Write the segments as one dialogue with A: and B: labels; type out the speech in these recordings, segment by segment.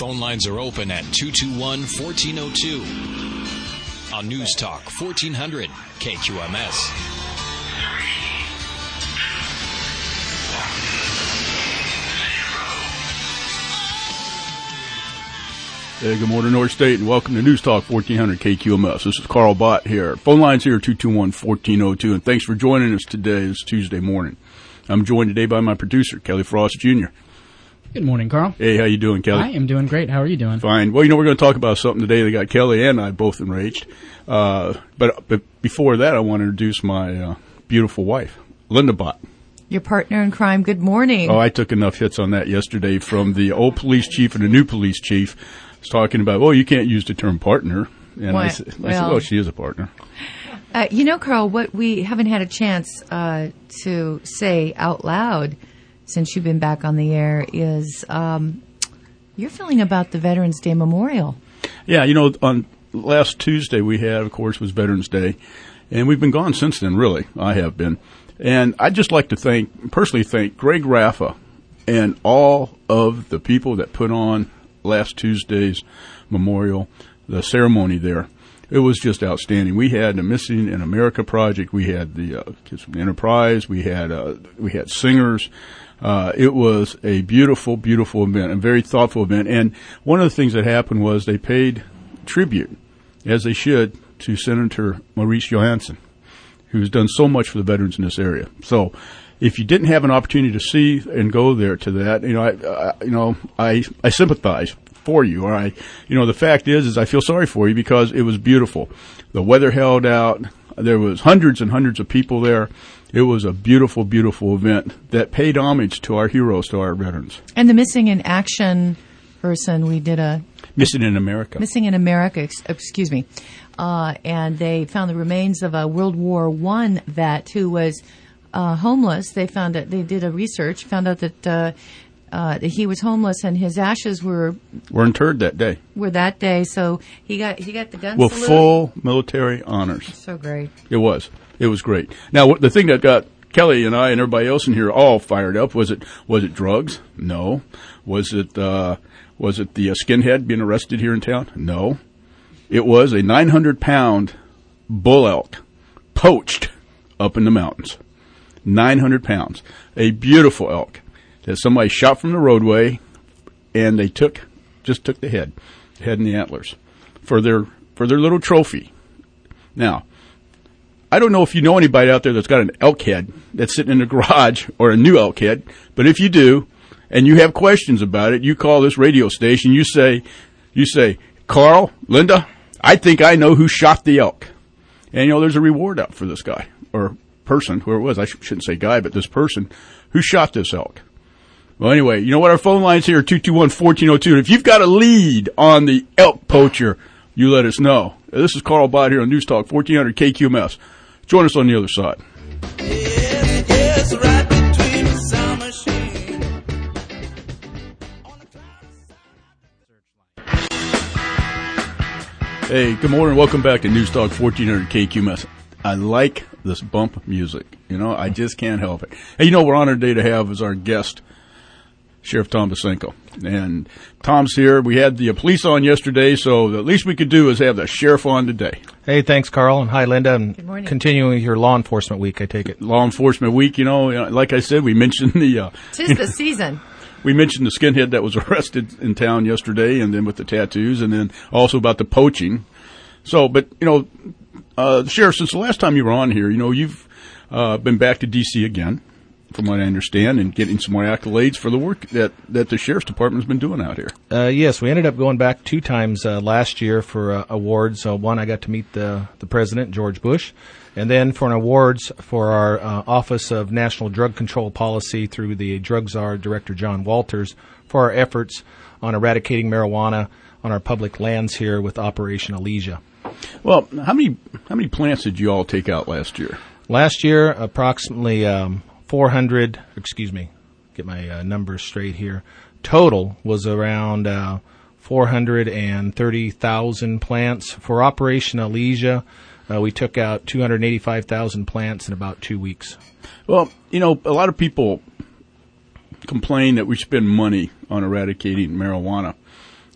A: Phone lines are open at 221-1402 on News Talk 1400 KQMS.
B: Hey, good morning, North State, and welcome to News Talk 1400 KQMS. This is Carl Bott here. Phone lines here 221-1402, and thanks for joining us today. It's Tuesday morning. I'm joined today by my producer, Kelly Frost Jr.
C: Good morning, Carl.
B: Hey, how you doing, Kelly?
C: I am doing great. How are you doing?
B: Fine. Well, we're going to talk about something today that got Kelly and I both enraged. But before that, I want to introduce my beautiful wife, Linda Bott.
D: Your partner in crime. Good morning.
B: Oh, I took enough hits on that yesterday from the old police chief and the new police chief. Was talking about, you can't use the term partner. And I said, she is a partner.
D: Carl, what we haven't had a chance to say out loud since you've been back on the air is your feeling about the Veterans Day Memorial. Yeah,
B: on last Tuesday we had, of course, was Veterans Day. And we've been gone since then, really. I have been. And I'd just like to personally thank Greg Raffa and all of the people that put on last Tuesday's memorial, the ceremony there. It was just outstanding. We had the Missing in America project. We had the Kids from the Enterprise. We had singers. It was a beautiful, beautiful event, a very thoughtful event. And one of the things that happened was they paid tribute, as they should, to Senator Maurice Johansson, who's done so much for the veterans in this area. So, if you didn't have an opportunity to see and go there to that, I sympathize for you. All right, the fact is I feel sorry for you because it was beautiful. The weather held out. There was hundreds and hundreds of people there. It was a beautiful, beautiful event that paid homage to our heroes, to our veterans.
D: And the Missing in Action person, we did a
B: Missing in America.
D: Missing in America, excuse me. And they found the remains of a World War I vet who was homeless. They did a research, found out that he was homeless and his ashes were
B: interred that day.
D: So he got the gun
B: with
D: salute.
B: Full military honors.
D: So great.
B: It was great. Now, the thing that got Kelly and I and everybody else in here all fired up was it drugs? No. Was it the skinhead being arrested here in town? No. It was a 900-pound bull elk poached up in the mountains. 900 pounds. A beautiful elk that somebody shot from the roadway, and they just took the head and the antlers for their little trophy. Now, I don't know if you know anybody out there that's got an elk head that's sitting in the garage or a new elk head, but if you do and you have questions about it, you call this radio station. You say, Carl, Linda, I think I know who shot the elk. And there's a reward out for this guy or person, whoever it was. I shouldn't say guy, but this person who shot this elk. Well, anyway, you know what? Our phone line's here, 221-1402. If you've got a lead on the elk poacher, you let us know. This is Carl Bott here on News Talk 1400 KQMS. Join us on the other side.
E: Yes, right between the summer shade.
B: Hey, good morning. Welcome back to News Talk 1400 KQMS. I like this bump music. I just can't help it. Hey, we're honored today to have as our guest Sheriff Tom Bosenko. And Tom's here. We had the police on yesterday, so the least we could do is have the sheriff on today.
F: Hey, thanks, Carl, and hi, Linda.
D: Good morning.
F: Continuing with your law enforcement week, I take it.
B: Law enforcement week, like I said, we mentioned the...
D: 'Tis the season.
B: We mentioned the skinhead that was arrested in town yesterday, and then with the tattoos, and then also about the poaching. So, but, Sheriff, since the last time you were on here, you've been back to D.C. again, from what I understand, and getting some more accolades for the work that the Sheriff's Department has been doing out here.
F: Yes, we ended up going back 2 times last year for awards. One, I got to meet the President, George Bush, and then for an awards for our Office of National Drug Control Policy through the Drug Czar, Director John Walters, for our efforts on eradicating marijuana on our public lands here with Operation Elysia.
B: Well, how many plants did you all take out last year?
F: Last year, approximately 400, get my numbers straight here. Total was around 430,000 plants. For Operation Elysia, we took out 285,000 plants in about 2 weeks.
B: Well, a lot of people complain that we spend money on eradicating marijuana.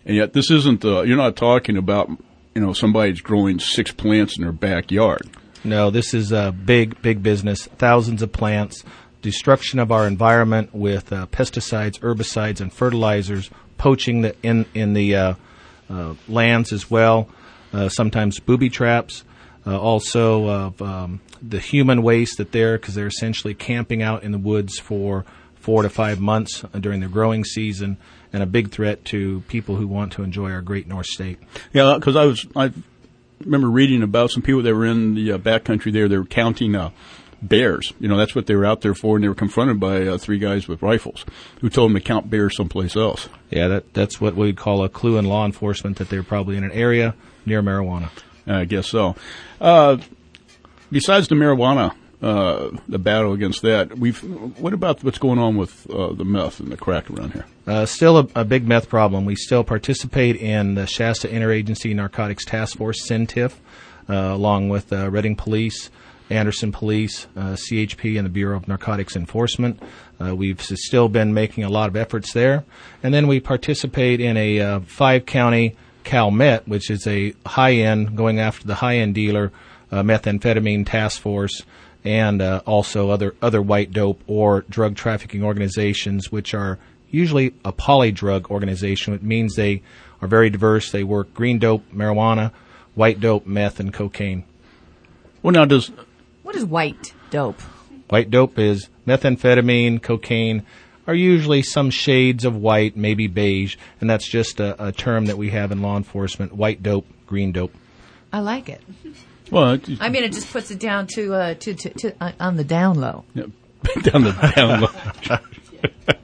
B: And yet this isn't you're not talking about, somebody's growing 6 plants in their backyard.
F: No, this is a big business. Thousands of plants, destruction of our environment with pesticides, herbicides, and fertilizers, poaching in the lands as well. Sometimes booby traps. Also of the human waste because they're essentially camping out in the woods for 4 to 5 months during the growing season, and a big threat to people who want to enjoy our great North State.
B: Yeah, because I remember reading about some people that were in the backcountry there. They were counting bears. That's what they were out there for, and they were confronted by 3 guys with rifles who told them to count bears someplace else.
F: Yeah, that's what we'd call a clue in law enforcement, that they're probably in an area near marijuana.
B: I guess so. Besides the marijuana, the battle against that, what about what's going on with the meth and the crack around here?
F: Still a big meth problem. We still participate in the Shasta Interagency Narcotics Task Force, CENTIF, along with Reading Police, Anderson Police, CHP, and the Bureau of Narcotics Enforcement. We've still been making a lot of efforts there. And then we participate in a 5-county CalMet, which is a high-end, going after the high-end dealer, methamphetamine task force, and also other white dope or drug trafficking organizations, which are usually a polydrug organization. It means they are very diverse. They work green dope, marijuana, white dope, meth, and cocaine.
B: Well, now
D: what is white dope?
F: White dope is methamphetamine, cocaine, are usually some shades of white, maybe beige, and that's just a term that we have in law enforcement, white dope, green dope.
D: I like it.
B: Well,
D: it just puts it down to on the down low.
B: Yeah, down the down low.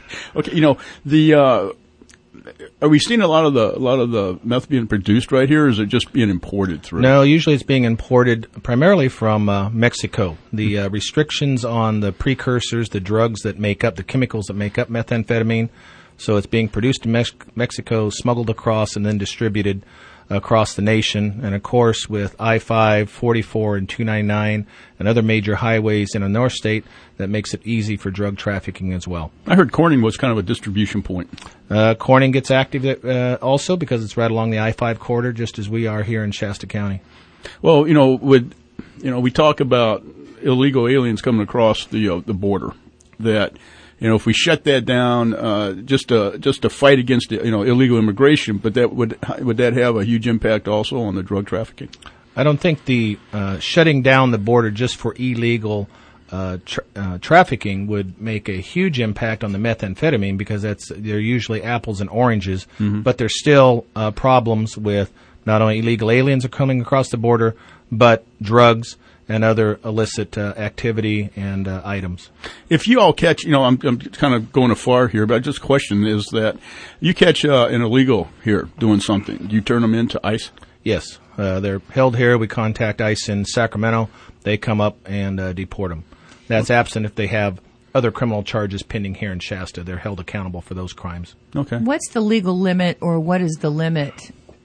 B: Okay, are we seeing a lot of the meth being produced right here, or is it just being imported through?
F: No, usually it's being imported primarily from Mexico. The restrictions on the precursors, the drugs that make up, the chemicals that make up methamphetamine, so it's being produced in Mexico, smuggled across, and then distributed across the nation. And, of course, with I-5, 44, and 299, and other major highways in the North State, that makes it easy for drug trafficking as well.
B: I heard Corning was kind of a distribution point.
F: Corning gets active also because it's right along the I-5 corridor, just as we are here in Shasta County.
B: Well, we talk about illegal aliens coming across the border. That if we shut that down, just to fight against illegal immigration, but that would that have a huge impact also on the drug trafficking?
F: I don't think the shutting down the border just for illegal trafficking would make a huge impact on the methamphetamine, because they're usually apples and oranges. Mm-hmm. But there's still problems with not only illegal aliens are coming across the border, but drugs and other illicit activity and items. If you all catch,
B: I'm kind of going afar here, but just question is that you catch an illegal here doing something, do you turn them into ICE?
F: Yes. They're held here. We contact ICE in Sacramento. They come up and deport them. That's absent if they have other criminal charges pending here in Shasta. They're held accountable for those crimes.
B: Okay.
D: What's the legal limit, or what is the limit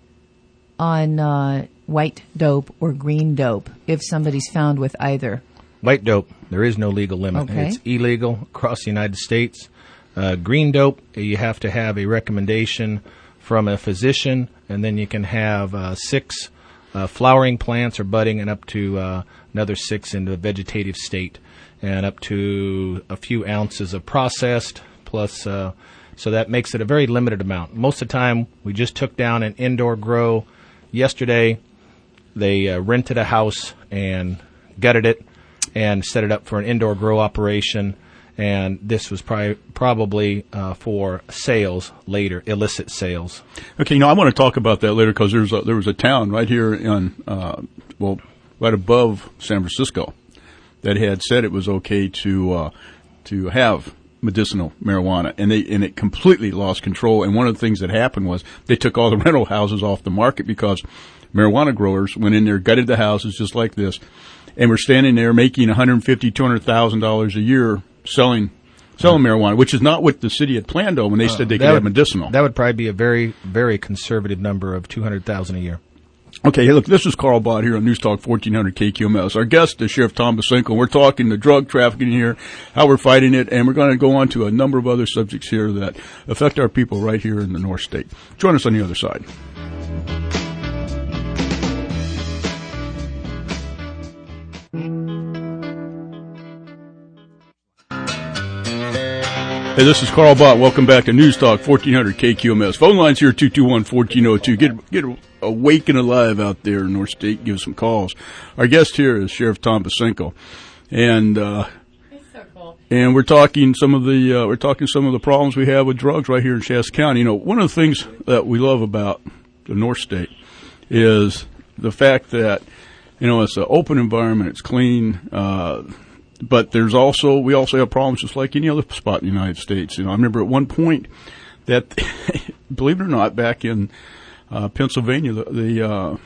D: on white dope or green dope if somebody's found with either?
F: White dope, there is no legal limit.
D: Okay.
F: It's illegal across the United States. Green dope, you have to have a recommendation from a physician, and then you can have 6 flowering plants or budding, and up to another 6 in the vegetative state, and up to a few ounces of processed, plus, so that makes it a very limited amount. Most of the time, we just took down an indoor grow. Yesterday, they rented a house and gutted it and set it up for an indoor grow operation, and this was probably for sales later, illicit sales.
B: Okay, I want to talk about that later, because there was a town right here right above San Francisco that had said it was okay to have medicinal marijuana, and it completely lost control. And one of the things that happened was they took all the rental houses off the market, because marijuana growers went in there, gutted the houses just like this, and were standing there making $150,000, $200,000 a year selling marijuana, which is not what the city had planned on when they said they could have medicinal.
F: That would probably be a very, very conservative number of $200,000 a year.
B: Okay, hey, look, this is Carl Bott here on News Talk 1400 KQMS. Our guest is Sheriff Tom Bosinko. We're talking the drug trafficking here, how we're fighting it, and we're going to go on to a number of other subjects here that affect our people right here in the North State. Join us on the other side. Hey, this is Carl Bott. Welcome back to News Talk 1400 KQMS. Phone lines here 221-1402. Get awake and alive out there in North State. Give us some calls. Our guest here is Sheriff Tom Bosinko, and and we're talking some of the problems we have with drugs right here in Shasta County. You know, one of the things that we love about the North State is the fact that it's an open environment. It's clean. But we also have problems just like any other spot in the United States. I remember at one point that, believe it or not, back in Pennsylvania, the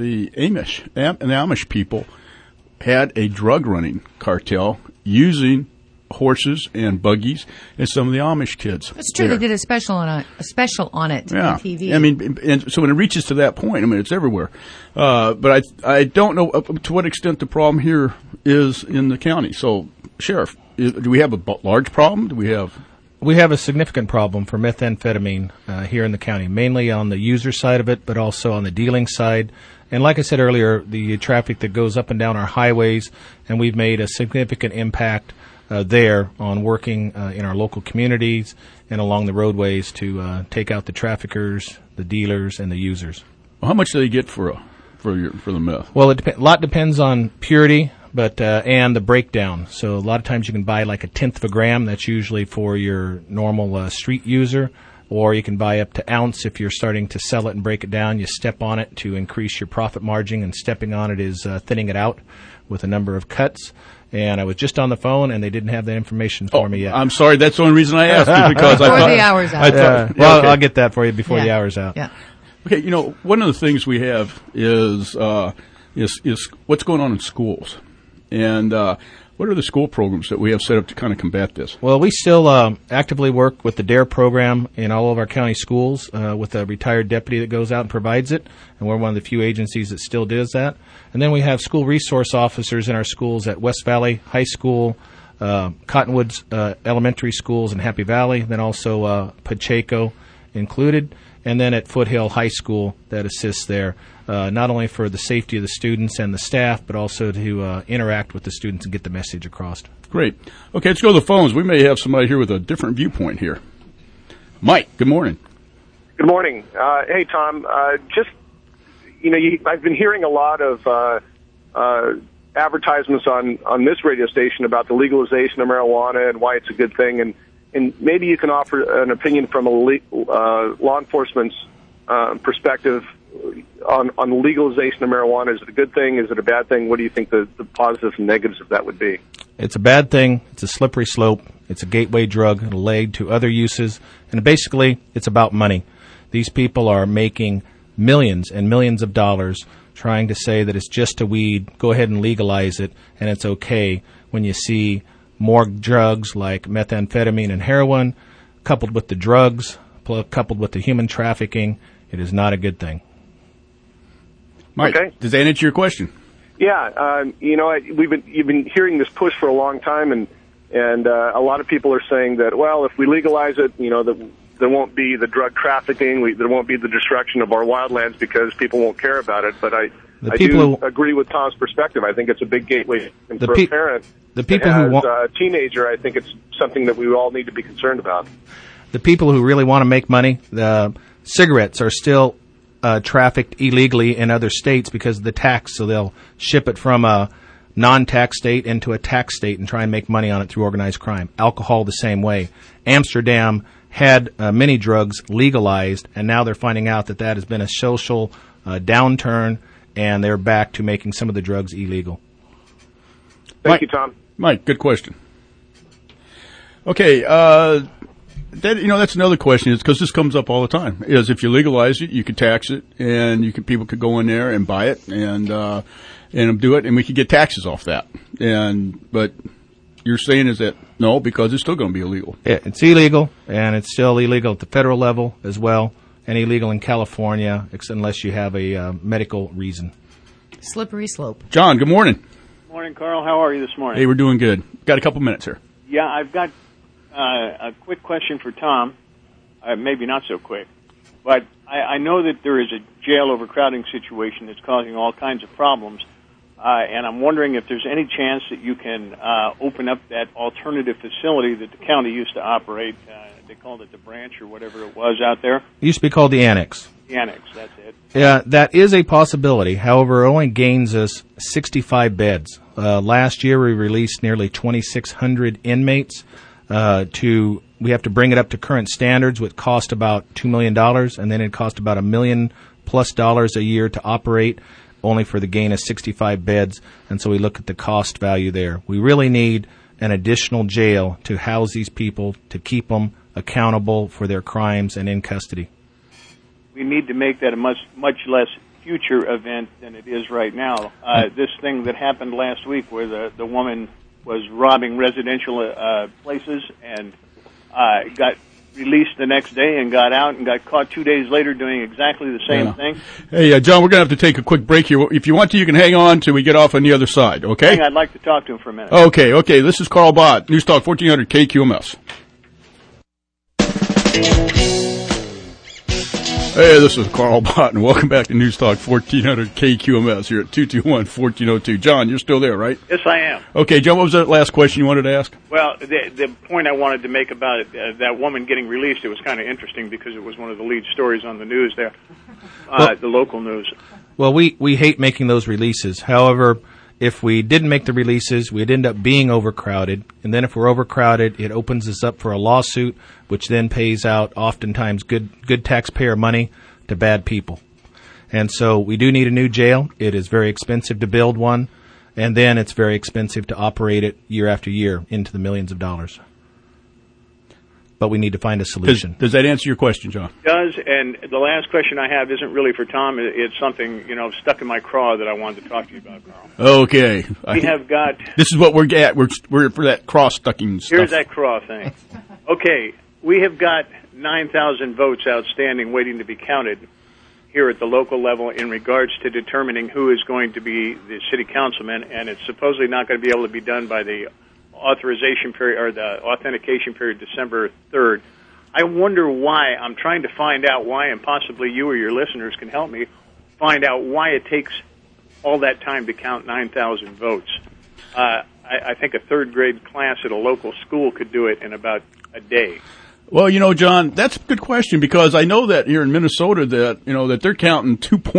B: Amish people had a drug running cartel using horses and buggies and some of the Amish kids.
D: That's true.
B: There.
D: They did a special on it
B: yeah.
D: on TV.
B: I mean, and so when it reaches to that point, it's everywhere. But I don't know to what extent the problem here is in the county. So, Sheriff, do we have a large problem? Do we have?
F: We have a significant problem for methamphetamine here in the county, mainly on the user side of it, but also on the dealing side. And like I said earlier, the traffic that goes up and down our highways, and we've made a significant impact there on working in our local communities and along the roadways to take out the traffickers, the dealers, and the users.
B: Well, how much do they get for the meth?
F: Well, a lot depends on purity, but and the breakdown. So a lot of times you can buy like 1/10 of a gram. That's usually for your normal street user. Or you can buy up to ounce if you're starting to sell it and break it down. You step on it to increase your profit margin, and stepping on it is thinning it out with a number of cuts. And I was just on the phone, and they didn't have that information for me yet.
B: I'm sorry. That's the only reason I asked you, because
D: before the hour's out.
F: Okay. I'll get that for you before the hour's out.
D: Yeah.
B: Okay, one of the things we have is what's going on in schools, and what are the school programs that we have set up to kind of combat this?
F: Well, we still actively work with the DARE program in all of our county schools with a retired deputy that goes out and provides it, and we're one of the few agencies that still does that. And then we have school resource officers in our schools at West Valley High School, Cottonwoods Elementary Schools in Happy Valley, then also Pacheco included, and then at Foothill High School that assists there, not only for the safety of the students and the staff, but also to interact with the students and get the message across.
B: Great. Okay, let's go to the phones. We may have somebody here with a different viewpoint here. Mike, good morning.
G: Good morning. Hey, Tom. I've been hearing a lot of advertisements on this radio station about the legalization of marijuana and why it's a good thing, and maybe you can offer an opinion from a law enforcement's perspective on the legalization of marijuana. Is it a good thing? Is it a bad thing? What do you think the positives and negatives of that would be?
F: It's a bad thing. It's a slippery slope. It's a gateway drug. It'll lead to other uses. And basically, it's about money. These people are making millions and millions of dollars trying to say that it's just a weed, go ahead and legalize it, and it's okay when you see more drugs like methamphetamine and heroin coupled with the drugs, coupled with the human trafficking. It is not a good thing.
B: Mike, okay. Does that answer your question?
G: Yeah, you've been hearing this push for a long time, and a lot of people are saying that, well, if we legalize it, there won't be the drug trafficking, there won't be the destruction of our wildlands because people won't care about it. But I do agree with Tom's perspective. I think it's a big gateway, and for a parent, a teenager, I think it's something that we all need to be concerned about.
F: The people who really want to make money, the cigarettes are still trafficked illegally in other states because of the tax, so they'll ship it from a non-tax state into a tax state and try and make money on it through organized crime. Alcohol the same way. Amsterdam had many drugs legalized, and now they're finding out that has been a social downturn, and they're back to making some of the drugs illegal.
G: Thank you, Tom.
B: Mike, good question. Okay, that's another question, is because this comes up all the time, is if you legalize it, you could tax it, and people could go in there and buy it and do it, and we could get taxes off that. But you're saying is that no, because it's still going to be illegal.
F: Yeah, it's illegal, and it's still illegal at the federal level as well. and illegal in California unless you have a medical reason.
D: Slippery slope.
B: John, good morning.
H: Morning, Carl. How are you this morning?
B: Hey, we're doing good. Got a couple minutes here.
H: Yeah, I've got a quick question for Tom. Maybe not so quick. But I know that there is a jail overcrowding situation that's causing all kinds of problems. And I'm wondering if there's any chance that you can open up that alternative facility that the county used to operate. They called it the branch or whatever it was out there.
F: It used to be called the Annex.
H: The Annex, that's it.
F: Yeah, that is a possibility. However, it only gains us 65 beds. Last year, we released nearly 2,600 inmates. We have to bring it up to current standards, which cost about $2 million, and then it cost about $1 million plus a year to operate, only for the gain of 65 beds. And so we look at the cost value there. We really need an additional jail to house these people, to keep them accountable for their crimes and in custody.
H: We need to make that a much less future event than it is right now. This thing that happened last week where the woman was robbing residential places and got released the next day and got out and got caught 2 days later doing exactly the same thing.
B: Hey, John, we're going to have to take a quick break here. If you want to, you can hang on till we get off on the other side, okay?
H: I'd like to talk to him for a minute.
B: Okay. This is Carl Bott, News Talk 1400 KQMS. Hey, this is Carl Bott, and welcome back to News Talk 1400 KQMS here at 221-1402. John, you're still there, right?
H: Yes, I am.
B: Okay, John, what was that last question you wanted to ask?
H: Well, the point I wanted to make about it, that woman getting released, it was kind of interesting because it was one of the lead stories on the news there, the local news.
F: Well, we hate making those releases. However, if we didn't make the releases, we'd end up being overcrowded. And then if we're overcrowded, it opens us up for a lawsuit, which then pays out oftentimes good taxpayer money to bad people. And so we do need a new jail. It is very expensive to build one. And then it's very expensive to operate it year after year into the millions of dollars. But we need to find a solution.
B: Does that answer your question, John?
H: It does, and the last question I have isn't really for Tom. It's something, stuck in my craw that I wanted to talk to you about, Carl.
B: Okay.
H: We have got...
B: This is what we're at. We're for that cross-stucking stuff.
H: Here's that craw thing. Okay, we have got 9,000 votes outstanding waiting to be counted here at the local level in regards to determining who is going to be the city councilman, and it's supposedly not going to be able to be done by the authorization period or the authentication period December 3rd. I wonder why. I'm trying to find out why, and possibly you or your listeners can help me find out why it takes all that time to count 9,000 votes. I think a third grade class at a local school could do it in about a day.
B: Well, John, that's a good question because I know that here in Minnesota that they're counting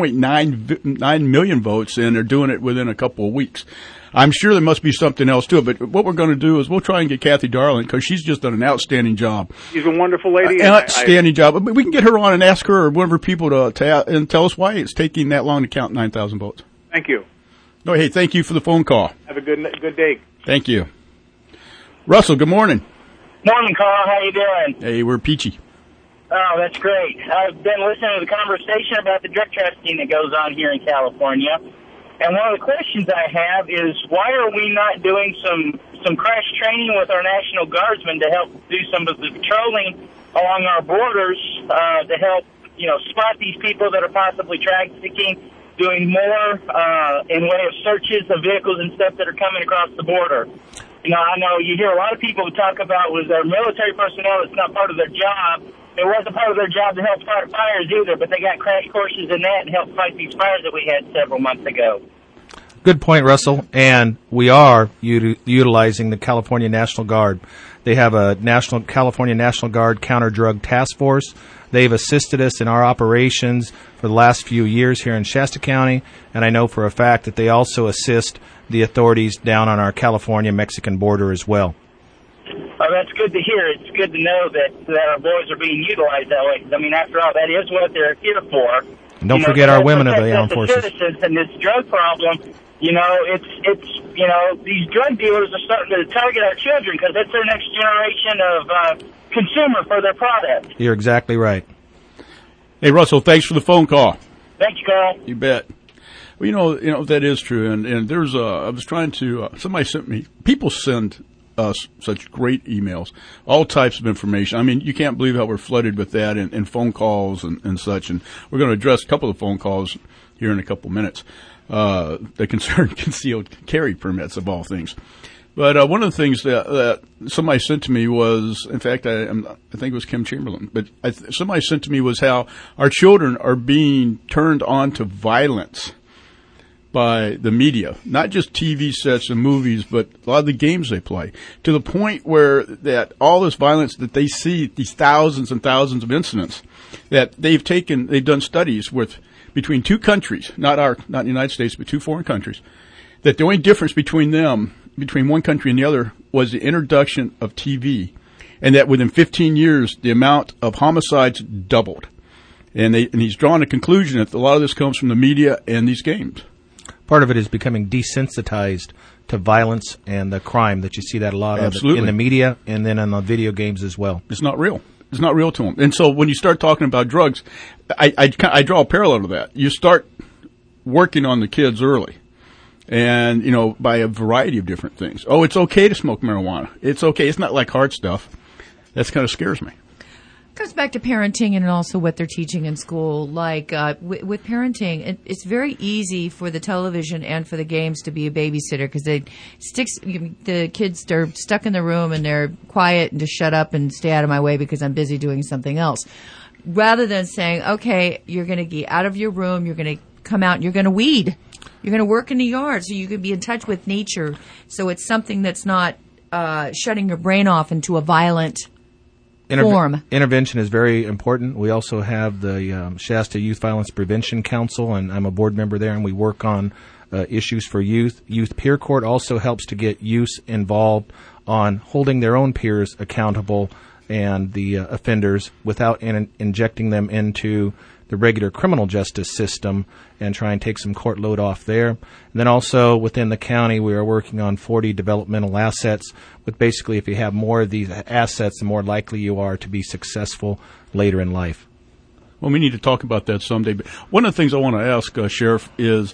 B: 2.9 million votes and they're doing it within a couple of weeks. I'm sure there must be something else to it, but what we're going to do is we'll try and get Kathy Darling because she's just done an outstanding job.
H: She's a wonderful lady.
B: Outstanding job. But we can get her on and ask her or one of her people to tell us why it's taking that long to count 9,000 votes.
H: Thank you.
B: No, hey, thank you for the phone call.
H: Have a good day.
B: Thank you. Russell, good morning.
I: Morning, Carl. How you doing?
B: Hey, we're peachy.
I: Oh, that's great. I've been listening to the conversation about the drug testing that goes on here in California. And one of the questions I have is, why are we not doing some crash training with our National Guardsmen to help do some of the patrolling along our borders to help, spot these people that are possibly trafficking, doing more in way of searches of vehicles and stuff that are coming across the border? I know you hear a lot of people talk about was their military personnel. It's not part of their job. It wasn't part of their job to help fight fires either, but they got crash courses in that and helped fight these fires that we had several months ago.
F: Good point, Russell. And we are utilizing the California National Guard. They have a California National Guard counter-drug task force. They've assisted us in our operations for the last few years here in Shasta County, and I know for a fact that they also assist the authorities down on our California-Mexican border as well.
I: Oh, that's good to hear. It's good to know that our boys are being utilized that way. I mean, after all, that is what they're here for.
F: And don't forget our women of the armed forces.
I: Citizens and this drug problem, it's these drug dealers are starting to target our children because that's their next generation of consumer for their product.
F: You're exactly right.
B: Hey, Russell, thanks for the phone call.
I: Thank you, Carl.
B: You bet. Well, that is true. And there's I was trying to, somebody sent me, people send us such great emails, all types of information. I mean, you can't believe how we're flooded with that and phone calls and such. And we're going to address a couple of phone calls here in a couple minutes that concern concealed carry permits, of all things. But one of the things that somebody sent to me was, in fact, I think it was Kim Chamberlain, but somebody sent to me was how our children are being turned on to violence by the media, not just TV sets and movies, but a lot of the games they play, to the point where that all this violence that they see, these thousands and thousands of incidents, that they've done studies with between two countries, not the United States, but two foreign countries, that the only difference between one country and the other was the introduction of TV, and that within 15 years, the amount of homicides doubled. And he's drawn a conclusion that a lot of this comes from the media and these games.
F: Part of it is becoming desensitized to violence and the crime that you see that a lot of in the media and then in the video games as well.
B: It's not real. It's not real to them. And so when you start talking about drugs, I draw a parallel to that. You start working on the kids early. And, by a variety of different things. Oh, it's okay to smoke marijuana. It's okay. It's not like hard stuff. That kind of scares me.
D: It comes back to parenting and also what they're teaching in school. Like with parenting, it's very easy for the television and for the games to be a babysitter because the kids are stuck in the room and they're quiet and just shut up and stay out of my way because I'm busy doing something else. Rather than saying, okay, you're going to get out of your room, you're going to come out and you're going to weed. You're going to work in the yard so you can be in touch with nature. So it's something that's not shutting your brain off into a violent form.
F: Intervention is very important. We also have the Shasta Youth Violence Prevention Council, and I'm a board member there, and we work on issues for youth. Youth Peer Court also helps to get youth involved on holding their own peers accountable and the offenders without injecting them into the regular criminal justice system and try and take some court load off there. And then also within the county, we are working on 40 developmental assets, with basically if you have more of these assets, the more likely you are to be successful later in life.
B: Well, we need to talk about that someday. But one of the things I want to ask, Sheriff, is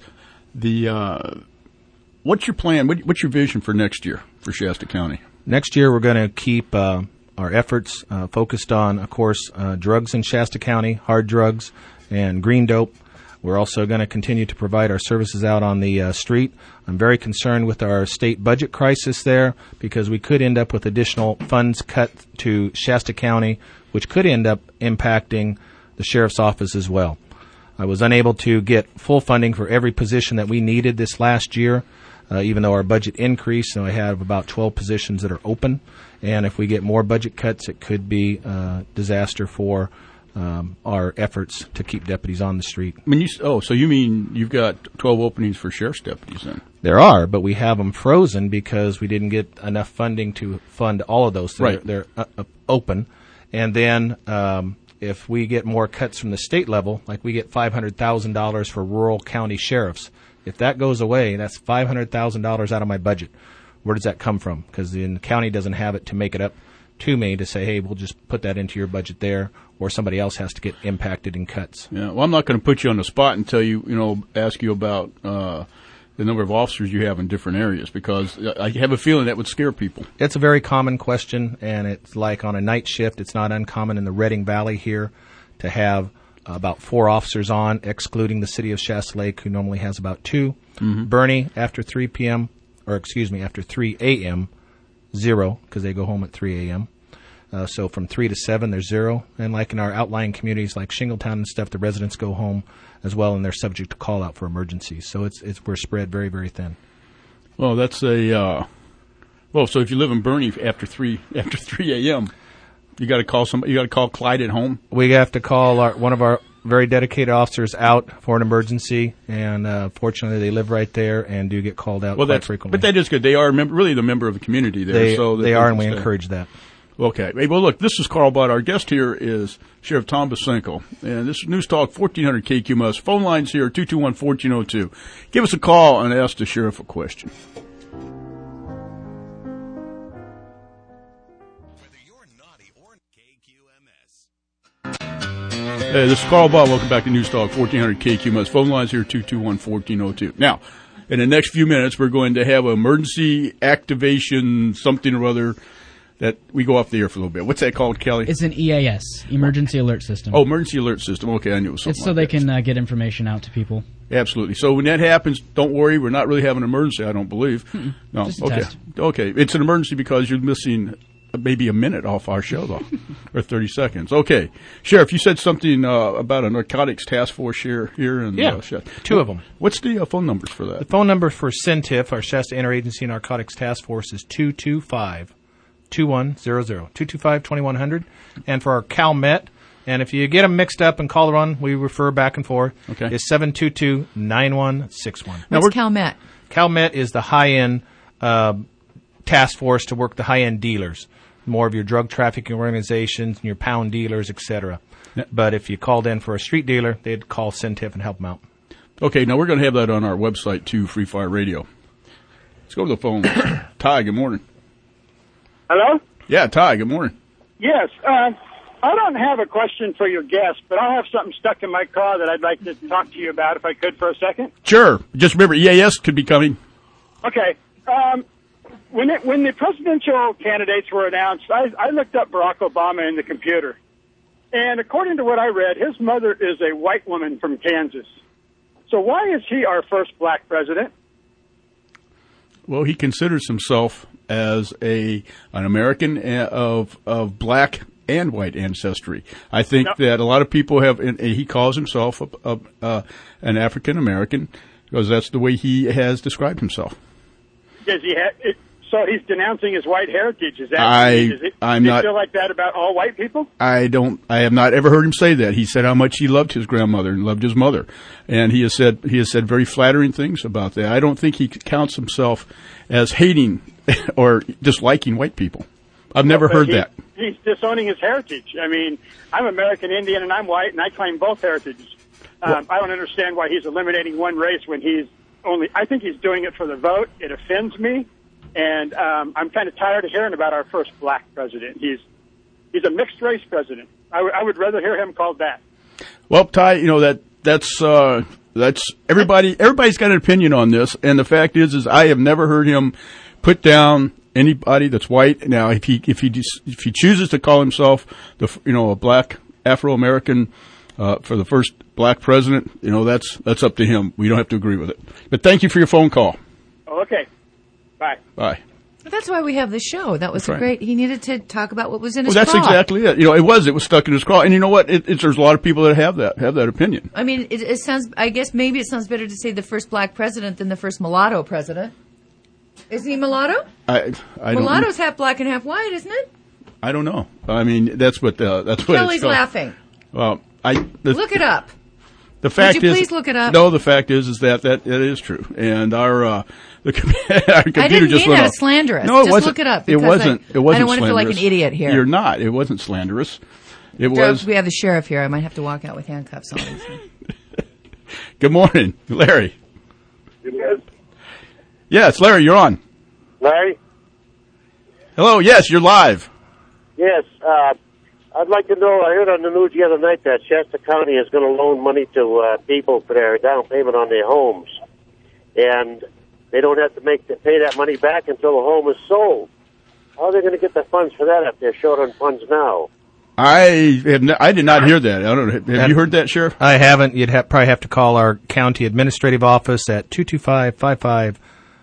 B: what's your plan? What's your vision for next year for Shasta County?
F: Next year, we're going to keep our efforts focused on, of course, drugs in Shasta County, hard drugs, and green dope. We're also going to continue to provide our services out on the street. I'm very concerned with our state budget crisis there because we could end up with additional funds cut to Shasta County, which could end up impacting the sheriff's office as well. I was unable to get full funding for every position that we needed this last year, even though our budget increased. So I have about 12 positions that are open. And if we get more budget cuts, it could be a disaster for our efforts to keep deputies on the street.
B: So you mean you've got 12 openings for sheriff's deputies then?
F: There are, but we have them frozen because we didn't get enough funding to fund all of those. So
B: right.
F: They're open. And then if we get more cuts from the state level, like we get $500,000 for rural county sheriffs, if that goes away, that's $500,000 out of my budget. Where does that come from? Because the county doesn't have it to make it up to me to say, hey, we'll just put that into your budget there, or somebody else has to get impacted in cuts.
B: Yeah, well, I'm not going to put you on the spot and tell you, ask you about the number of officers you have in different areas, because I have a feeling that would scare people.
F: It's a very common question, and it's like on a night shift, it's not uncommon in the Redding Valley here to have about 4 officers on, excluding the city of Shasta Lake, who normally has about 2. Mm-hmm. Bernie, after 3 a.m., 0, because they go home at 3 a.m. So from 3 to 7, there's 0. And like in our outlying communities like Shingletown and stuff, the residents go home as well, and they're subject to call out for emergencies. So we're spread very, very thin.
B: Well, that's so if you live in Bernie after 3 a.m., you got to call somebody. You got to call Clyde at home.
F: We have to call one of our very dedicated officers out for an emergency, and fortunately, they live right there and do get called out quite frequently.
B: But that is good. They are really the member of the community there.
F: They are, and we encourage that.
B: Okay. Hey, well, look, this is Carl Bott. Our guest here is Sheriff Tom Bosenko, and this is News Talk 1400 KQMS. Phone lines here 221-1402. Give us a call and ask the sheriff a question. Hey, this is Carl Bott. Welcome back to News Talk 1400 KQMS. Phone lines here 221-1402. Now, in the next few minutes, we're going to have an emergency activation something or other that we go off the air for a little bit. What's that called, Kelly?
C: It's an EAS, Emergency Alert System.
B: Oh, emergency alert system. Okay, I knew it was something
C: It's so
B: like
C: they
B: that.
C: can get information out to people.
B: Absolutely. So when that happens, don't worry. We're not really having an emergency, I don't believe. No.
C: Just a
B: Okay.
C: test.
B: Okay. It's an emergency because you're missing maybe a minute off our show, though, or 30 seconds. Okay. Sheriff, you said something about a narcotics task force here in
F: Yeah, two of them.
B: What's the phone numbers for that?
F: The phone number for CENTIF, our Shasta Interagency Narcotics Task Force, is 225-2100, 225-2100. And for our CalMet, and if you get them mixed up and call the run, we refer back and forth,
B: Okay.
F: is 722-9161.
B: Now
D: What's CalMet?
F: CalMet is the high-end task force to work the high-end dealers, more of your drug trafficking organizations and your pound dealers, etc. But if you called in for a street dealer, they'd call CENTIF and help them out.
B: Okay. Now we're going to have that on our website too, Free Fire Radio. Let's go to the phone. Ty, good morning.
J: Hello?
B: Yeah, Ty, good morning.
J: Yes. I don't have a question for your guest, but I have something stuck in my car that I'd like to talk to you about, if I could, for a second.
B: Sure. Just remember, EAS could be coming.
J: Okay. When the presidential candidates were announced, I looked up Barack Obama in the computer. And according to what I read, his mother is a white woman from Kansas. So why is he our first black president?
B: Well, he considers himself as an American of black and white ancestry. I think that a lot of people have, and he calls himself an African American because that's the way he has described himself.
J: Does he have? So he's denouncing his white heritage. Is that?
B: I'm
J: do you
B: not.
J: feel like that about all white people?
B: I have not ever heard him say that. He said how much he loved his grandmother and loved his mother, and he has said very flattering things about that. I don't think he counts himself as hating or disliking white people. I've never heard that.
J: He's disowning his heritage. I mean, I'm American Indian and I'm white, and I claim both heritages. I don't understand why he's eliminating one race when he's only. I think he's doing it for the vote. It offends me. And I'm kind of tired of hearing about our first black president. He's a mixed race president. I would rather hear him called that.
B: Well, Ty, that's everybody. Everybody's got an opinion on this, and the fact is I have never heard him put down anybody that's white. Now, if he chooses to call himself a black Afro-American for the first black president, that's up to him. We don't have to agree with it. But thank you for your phone call.
J: Oh, okay. Bye.
B: Bye.
D: That's why we have the show. That was
B: That's right.
D: great. He needed to talk about what was in his
B: Well, that's
D: craw.
B: exactly it. It was stuck in his craw. And you know what? There's a lot of people that have that opinion.
D: I mean, it sounds. I guess maybe it sounds better to say the first black president than the first mulatto president. Isn't he mulatto?
B: I don't.
D: Mulatto's half black and half white, isn't it?
B: I don't know. I mean, that's what
D: Kelly's
B: it's called.
D: laughing.
B: Well,
D: Look it up.
B: The fact
D: Would you
B: is,
D: please look it up?
B: No, the fact is that it is true, and our computer
D: I didn't
B: just
D: mean
B: went
D: that
B: off.
D: as slanderous.
B: No, it
D: Just
B: wasn't.
D: look it up.
B: It
D: because
B: wasn't. It wasn't.
D: I don't want to feel like an
B: slanderous.
D: idiot here.
B: You're not. It wasn't slanderous. It was.
D: We have the sheriff here. I might have to walk out with handcuffs on.
B: Good morning, Larry. Yes, Larry, you're on.
K: Larry?
B: Hello. Yes, you're live.
K: Yes. I'd like to know, I heard on the news the other night that Shasta County is going to loan money to people for their down payment on their homes. And they don't have to pay that money back until the home is sold. How are they going to get the funds for that if they're short on funds now?
B: I did not hear that. I don't know. Have you heard that, Sheriff?
F: I haven't. You'd probably have to call our county administrative office at 225-5557.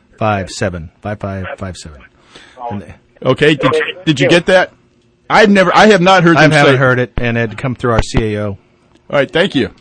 F: 5557.
B: Okay. Did you get that? I have not heard them say.
F: I haven't heard it, and it had come through our CAO.
B: All right, thank you.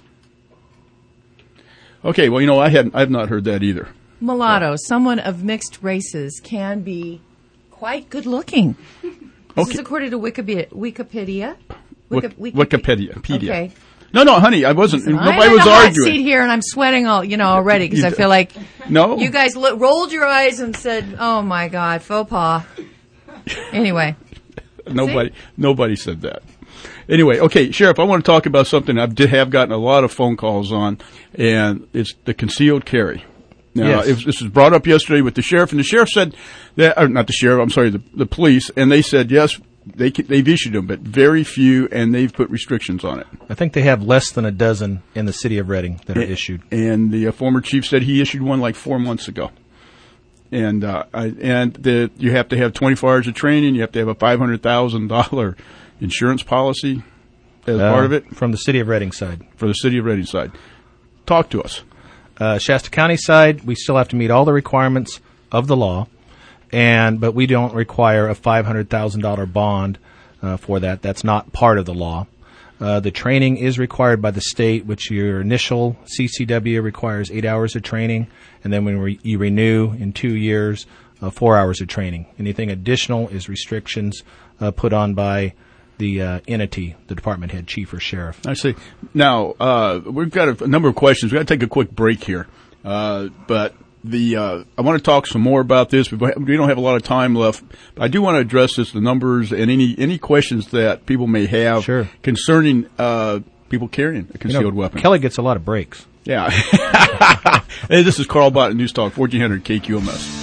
B: Okay, well, I have not heard that either.
D: Mulatto, someone of mixed races, can be quite good looking. This is according to Wikipedia.
B: Wikipedia.
D: Okay.
B: No, honey, I wasn't.
D: Listen,
B: Nobody
D: I'm
B: was
D: in a hot
B: arguing.
D: seat here, and I'm sweating already because I feel like you guys rolled your eyes and said, "Oh my God, faux pas." Anyway.
B: Nobody said that. Anyway, okay, Sheriff, I want to talk about something I have gotten a lot of phone calls on, and it's the concealed carry. Now, this was brought up yesterday with the sheriff, and the sheriff said that, or not the sheriff, I'm sorry, the police, and they said, yes, They've issued them, but very few, and they've put restrictions on it.
F: I think they have less than a dozen in the city of Reading that are issued.
B: And the former chief said he issued one like 4 months ago. And you have to have 24 hours of training. You have to have a $500,000 insurance policy as part of it.
F: From the city of Reading side.
B: For the city of Reading side. Talk to us.
F: Shasta County side, we still have to meet all the requirements of the law, but we don't require a $500,000 bond for that. That's not part of the law. The training is required by the state, which your initial CCW requires 8 hours of training, and then when you renew in 2 years, 4 hours of training. Anything additional is restrictions put on by the entity, the department head, chief or sheriff.
B: I see. Now, we've got a number of questions. We've got to take a quick break here. But I want to talk some more about this. We don't have a lot of time left. But I do want to address this, the numbers, and any questions that people may have concerning people carrying a concealed weapon.
F: Kelly gets a lot of breaks.
B: Yeah. Hey, this is Carl Bott at News Talk 1400 KQMS.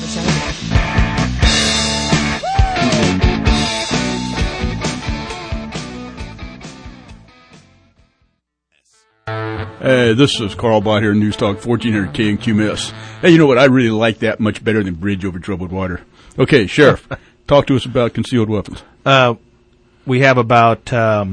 B: Hey, this is Carl Bott here in News Talk 1400 KQMS. Hey, you know what? I really like that much better than Bridge Over Troubled Water. Okay, Sheriff, talk to us about concealed weapons.
F: We have about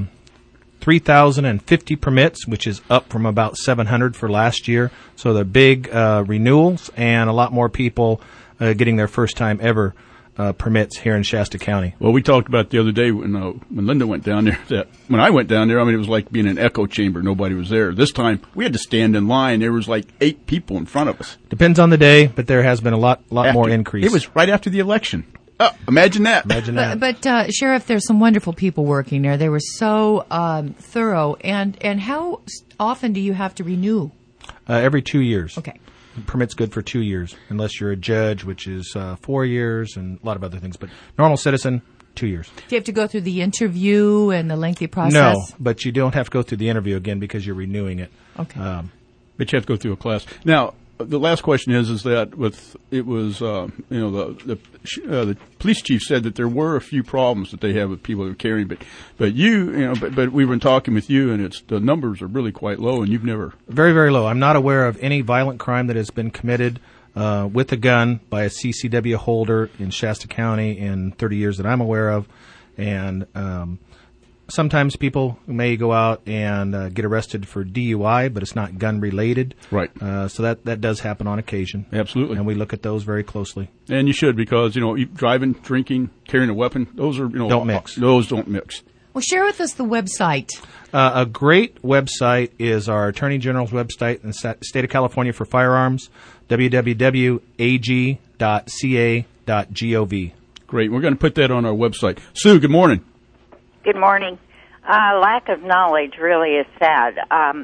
F: 3,050 permits, which is up from about 700 for last year. So they're big renewals and a lot more people getting their first time ever permits here in Shasta County.
B: Well, we talked about the other day when Linda went down there, that when I went down there, I mean, it was like being in an echo chamber. Nobody was there. This time, we had to stand in line. There was like 8 people in front of us.
F: Depends on the day, but there has been a lot more increase.
B: It was right after the election. Oh, imagine that.
D: But Sheriff, there's some wonderful people working there. They were so thorough. And how often do you have to renew?
F: Every 2 years.
D: Okay.
F: Permit's good for 2 years, unless you're a judge, which is 4 years, and a lot of other things. But normal citizen, 2 years.
D: Do you have to go through the interview and the lengthy process?
F: No, but you don't have to go through the interview again because you're renewing it.
D: Okay.
B: But you have to go through a class. Now, the last question is that the police chief said that there were a few problems that they have with people who are carrying, but we've been talking with you, and the numbers are really quite low, and you've never
F: very, very low. I'm not aware of any violent crime that has been committed with a gun by a CCW holder in Shasta County in 30 years that I'm aware of, and sometimes people may go out and get arrested for DUI, but it's not gun-related.
B: Right.
F: So that does happen on occasion.
B: Absolutely.
F: And we look at those very closely.
B: And you should, because, driving, drinking, carrying a weapon, those are,
F: don't mix.
B: Those don't mix.
D: Well, share with us the website.
F: A great website is our Attorney General's website in the state of California for firearms, www.ag.ca.gov.
B: Great. We're going to put that on our website. Sue, good morning.
L: Good morning. Lack of knowledge really is sad. I'm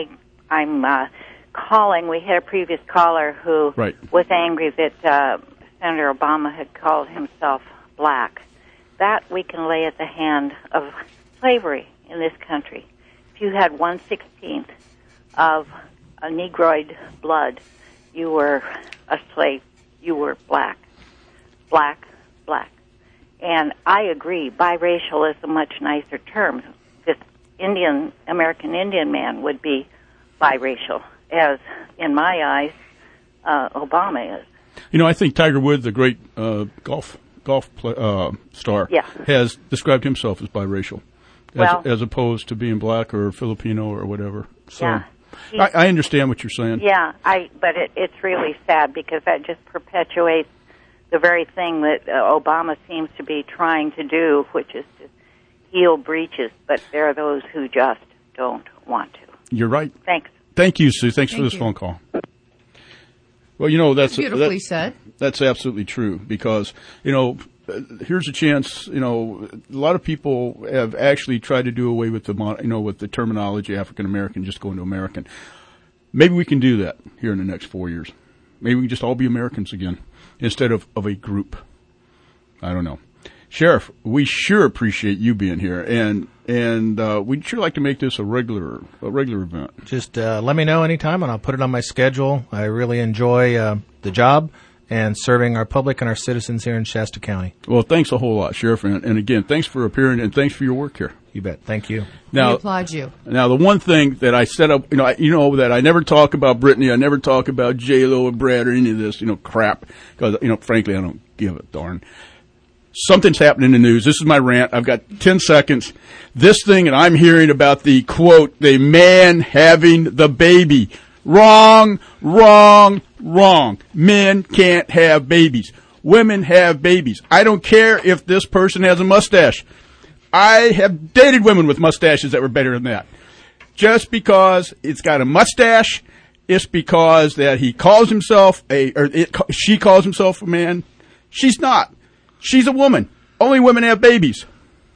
L: calling. We had a previous caller who was angry that Senator Obama had called himself black. That we can lay at the hand of slavery in this country. If you had 1/16 of a Negroid blood, you were a slave. You were black. Black, black. And I agree, biracial is a much nicer term. This American Indian man would be biracial, as, in my eyes, Obama is.
B: I think Tiger Woods, the great golf star, has described himself as biracial, as opposed to being black or Filipino or whatever. So I understand what you're saying.
L: Yeah, but it's really sad because that just perpetuates the very thing that Obama seems to be trying to do, which is to heal breaches, but there are those who just don't want to.
B: You're right.
L: Thanks.
B: Thank you, Sue. Thanks for this phone call. Well, that's
D: beautifully said.
B: That's absolutely true because, here's a chance, a lot of people have actually tried to do away with with the terminology African American, just going to American. Maybe we can do that here in the next 4 years. Maybe we can just all be Americans again instead of a group. I don't know. Sheriff, we sure appreciate you being here, and we'd sure like to make this a regular event.
F: Just let me know anytime, and I'll put it on my schedule. I really enjoy the job, and serving our public and our citizens here in Shasta County.
B: Well, thanks a whole lot, Sheriff. And again, thanks for appearing and thanks for your work here.
F: You bet. Thank you.
B: Now,
D: we applaud you.
B: Now, the one thing that I set up, that I never talk about Brittany, I never talk about J-Lo and Brad or any of this, crap, because, frankly, I don't give a darn. Something's happening in the news. This is my rant. I've got 10 seconds. This thing, and I'm hearing about the, quote, the man having the baby. Wrong, wrong, wrong. Men can't have babies. Women have babies. I don't care if this person has a mustache. I have dated women with mustaches that were better than that. Just because it's got a mustache, it's because that he calls himself she calls himself a man. She's not. She's a woman. Only women have babies.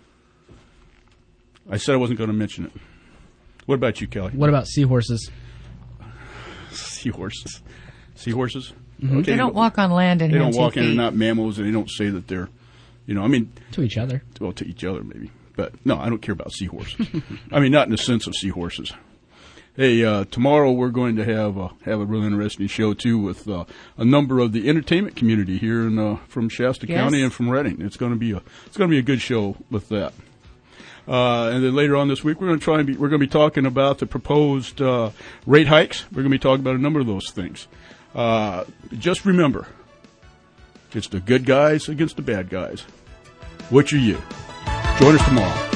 B: I said I wasn't going to mention it. What about you, Kelly?
C: What about seahorses?
B: Seahorses. Seahorses?
C: Mm-hmm.
B: Okay,
D: they don't walk on land in
B: They
D: here
B: don't
D: on
B: walk
D: 2
B: in.
D: feet.
B: They're not mammals, and they don't say that they're,
C: to each other.
B: Well, to each other, maybe. But, no, I don't care about seahorses. I mean, not in the sense of seahorses. Hey, tomorrow we're going to have a really interesting show, too, with a number of the entertainment community here from Shasta County and from Redding. It's going to be a good show with that. And then later on this week, we're going to be talking about the proposed rate hikes. We're going to be talking about a number of those things. Just remember, it's the good guys against the bad guys. Which are you? Join us tomorrow.